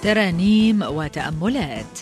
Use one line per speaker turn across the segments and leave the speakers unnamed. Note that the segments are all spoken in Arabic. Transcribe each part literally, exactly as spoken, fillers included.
ترانيم وتأملات.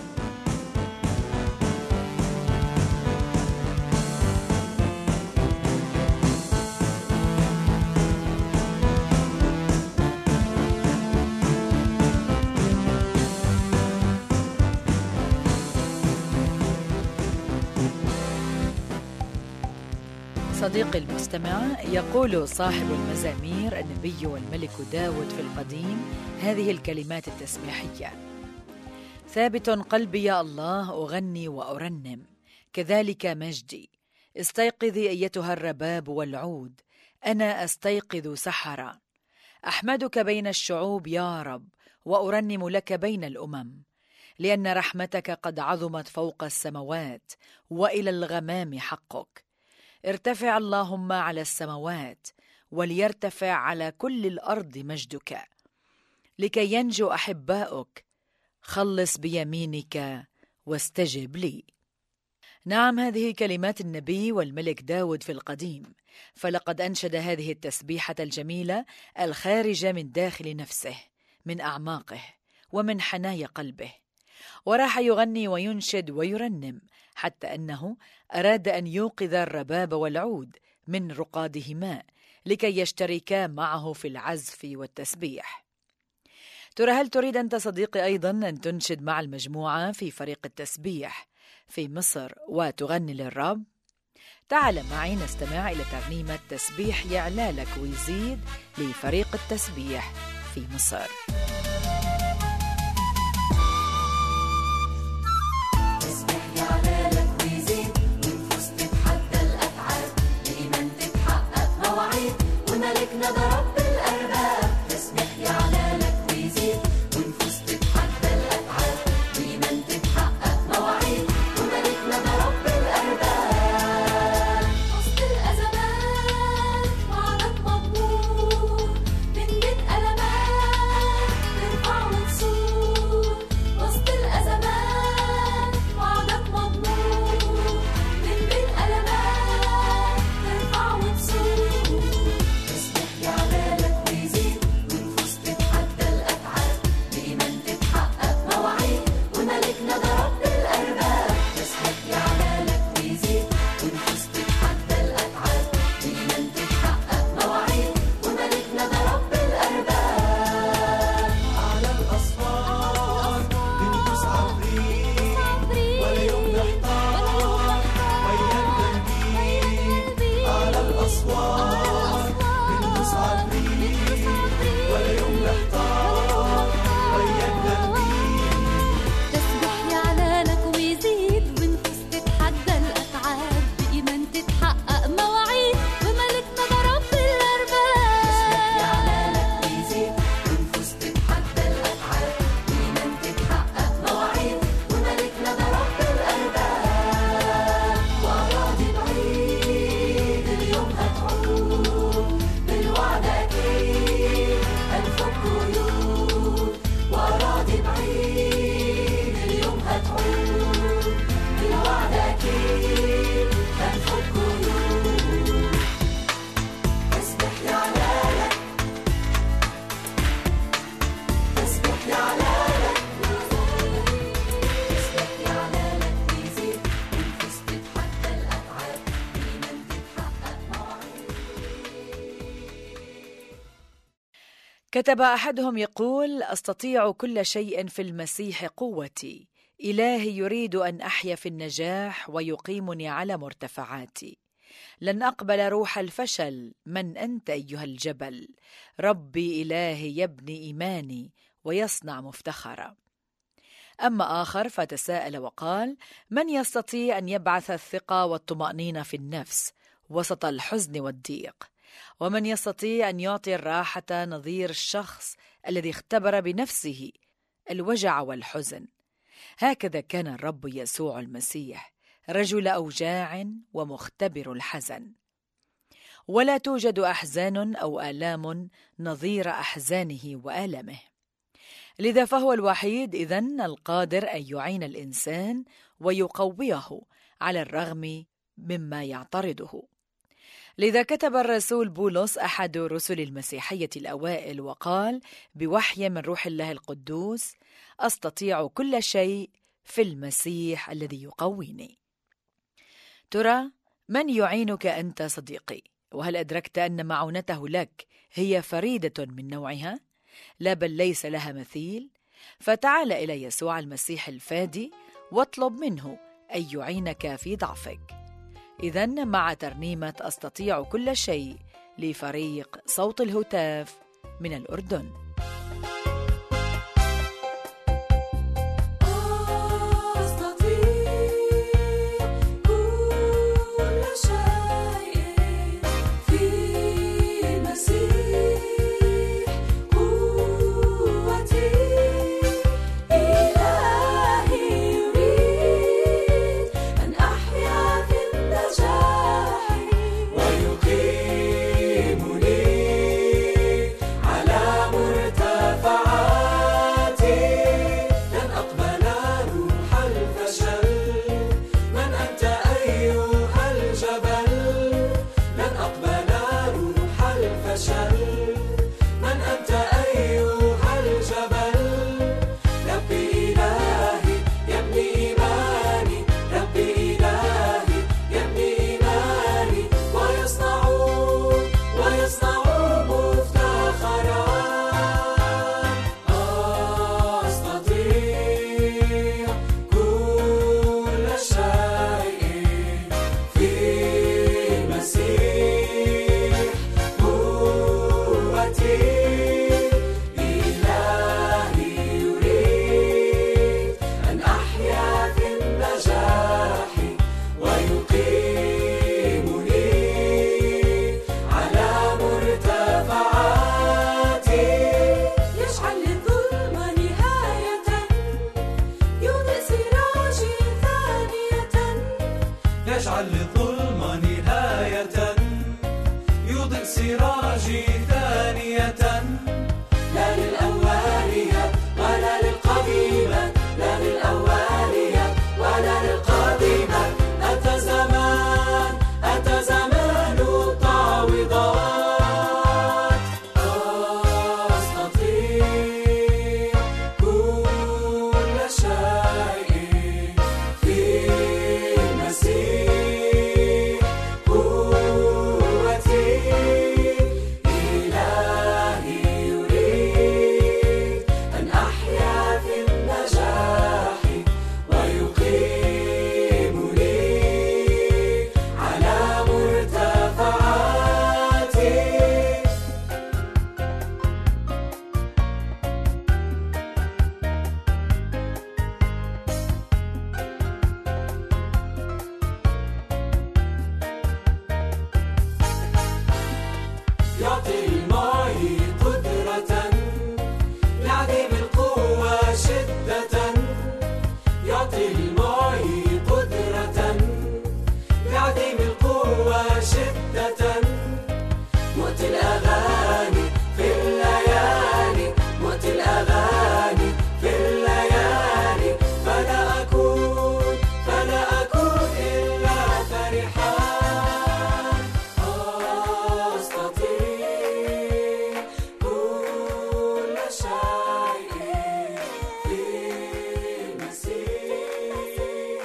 صديقي المستمع، يقول صاحب المزامير النبي والملك داود في القديم هذه الكلمات التسبيحية: ثابت قلبي يا الله، أغني وأرنم، كذلك مجدي. استيقظي أيتها الرباب والعود، أنا أستيقظ سحرا. أحمدك بين الشعوب يا رب، وأرنم لك بين الأمم، لأن رحمتك قد عظمت فوق السماوات، وإلى الغمام حقك. ارتفع اللهم على السماوات، وليرتفع على كل الأرض مجدك، لكي ينجو أحباؤك. خلص بيمينك واستجب لي. نعم، هذه كلمات النبي والملك داود في القديم، فلقد أنشد هذه التسبيحة الجميلة الخارجة من داخل نفسه، من أعماقه ومن حنايا قلبه، وراح يغني وينشد ويرنم، حتى أنه أراد أن يوقظ الرباب والعود من رقادهما لكي يشتركا معه في العزف والتسبيح. ترى، هل تريد أنت صديقي أيضا أن تنشد مع المجموعة في فريق التسبيح في مصر وتغني للرب؟ تعال معي نستمع إلى ترنيمة تسبيح يعلى لك ويزيد لفريق التسبيح في مصر. كتب أحدهم يقول: أستطيع كل شيء في المسيح قوتي، إلهي يريد أن أحيا في النجاح ويقيمني على مرتفعاتي. لن أقبل روح الفشل، من أنت أيها الجبل؟ ربي إلهي يبني إيماني ويصنع مفتخرا. أما آخر فتساءل وقال: من يستطيع أن يبعث الثقة والطمأنينة في النفس وسط الحزن والضيق؟ ومن يستطيع أن يعطي الراحة نظير الشخص الذي اختبر بنفسه الوجع والحزن؟ هكذا كان الرب يسوع المسيح، رجل أوجاع ومختبر الحزن. ولا توجد أحزان أو آلام نظير أحزانه وآلامه، لذا فهو الوحيد إذن القادر أن يعين الإنسان ويقويه على الرغم مما يعترضه. لذا كتب الرسول بولس أحد رسل المسيحية الأوائل وقال بوحي من روح الله القدوس: أستطيع كل شيء في المسيح الذي يقويني. ترى من يعينك أنت صديقي؟ وهل أدركت أن معونته لك هي فريدة من نوعها؟ لا بل ليس لها مثيل. فتعال إلى يسوع المسيح الفادي واطلب منه أن يعينك في ضعفك. إذن مع ترنيمة أستطيع كل شيء لفريق صوت الهتاف من الأردن.
يجعل للظلم نهاية، يضيء سراجي ثانية. لا للأولية ولا للقديمة، لا للأولية ولا للقديمة. أتى زمان، أتى زمان التعويضات. أستطيع كل شيء في المسيح قوتي. إلهي يريد أن أحيا في النجاح ويقيمني على مرتفعاتي. يعطي المعي قدرة لعديم القوة شدة. يعطي المعي قدرة لعديم القوة شدة. مؤتي الأغاني في الليالي، مؤتي الأغاني في الليالي. فلا أكون فلا أكون إلا فرحان. أستطيع كل شيء في المسيح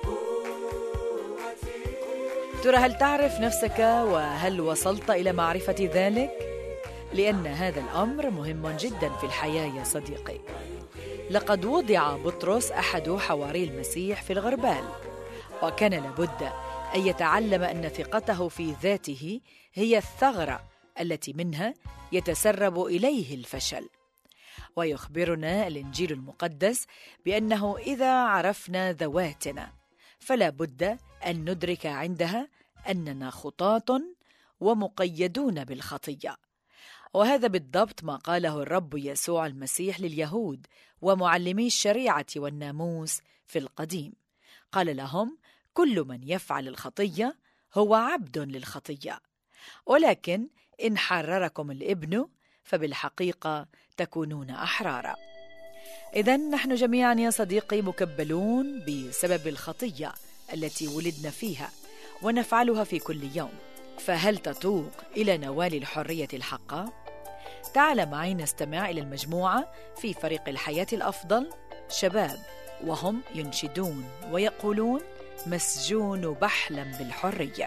قوتي.
ترى هل تعرف نفسك وهل وصلت إلى معرفة ذلك؟ لأن هذا الأمر مهم جدا في الحياة يا صديقي. لقد وضع بطرس أحد حواري المسيح في الغربال، وكان لابد أن يتعلم أن ثقته في ذاته هي الثغرة التي منها يتسرب إليه الفشل. ويخبرنا الإنجيل المقدس بأنه إذا عرفنا ذواتنا فلا بد أن ندرك عندها أننا خطاة ومقيدون بالخطية. وهذا بالضبط ما قاله الرب يسوع المسيح لليهود ومعلمي الشريعة والناموس في القديم. قال لهم: كل من يفعل الخطية هو عبد للخطية، ولكن إن حرركم الابن فبالحقيقة تكونون أحرارا. إذن نحن جميعا يا صديقي مكبلون بسبب الخطية التي ولدنا فيها ونفعلها في كل يوم. فهل تتوق إلى نوال الحرية الحقة؟ تعال معي نستمع إلى المجموعة في فريق الحياة الأفضل شباب، وهم ينشدون ويقولون مسجون بحلم بالحرية.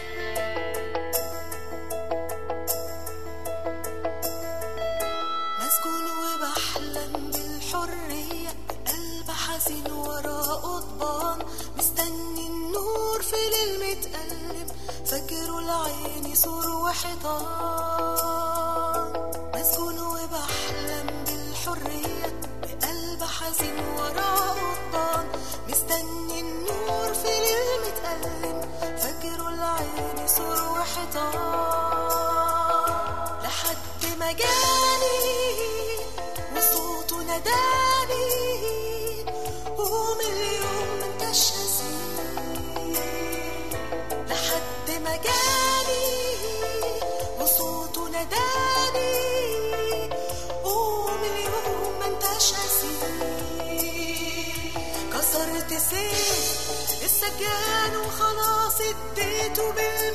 مسجون وبحلم بالحرية، قلب حزين ورا قضبان، مستني النور في ليل متقلب، فجر العين يصور وحيطان. مسجون وبحلم بالحرية، بقلب حزين ورا قضبان، مستني النور في ليل متقلب، فجر العين يصور وحيطان. لحد ما جاني وصوته نداني، قوم اليوم منتش هسيب. لحد ما جاني وصوته نداني، قوم اليوم منتش هسيب. كسرت سيف السجان وخلاص اديته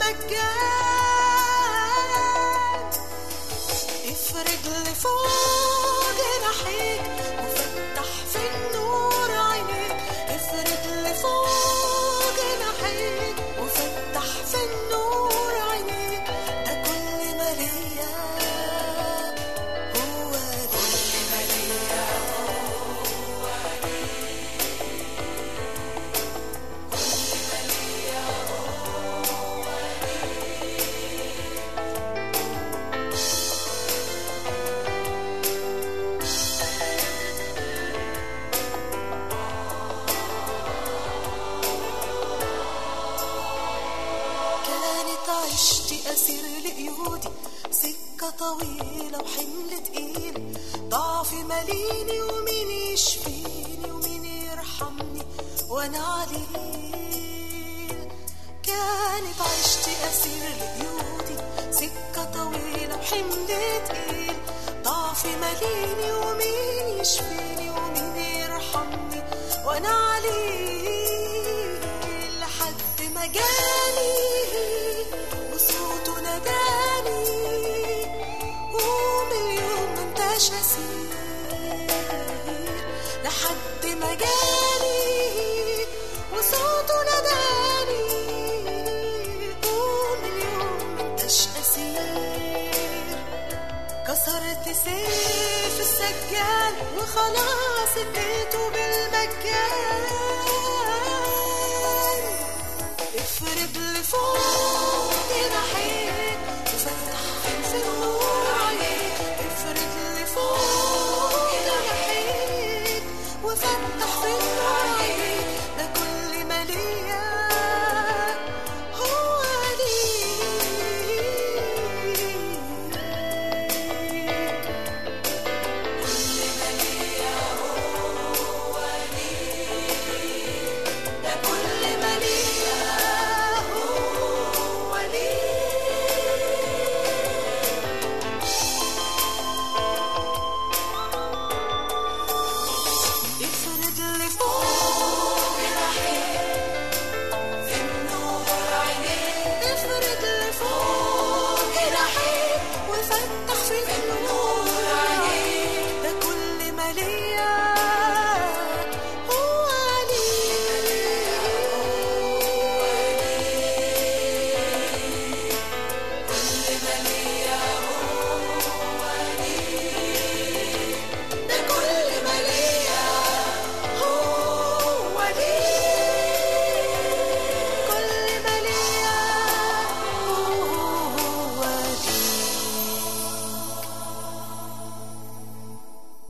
بالمجان. افرج لفوق جناحيك وفتح في النور عينيك، افرج لفوق جناحيك وفتح في النور عينيك. ده كل ما ليا هو كل ما ليا هو ليك، كل ما ليا هو عشتي أسير لقيودي، سكة طويلة وحمل تقيل، ضعفي ماليني ومين يشفيني ومين يرحمني وأنا عليل. كانت عشتي أسير لقيودي، سكة طويلة وحمل تقيل، ضعفي ماليني ومين يشفيني ومين يرحمني وأنا عليل. لحد ما جاني وصوته نداني، قوم اليوم منتش هسير. لحد ما جاني وصوته نداني، قوم اليوم منتش هسير. كسرت سيف السجان وخلاص اديته بالمجان. افرد لفوق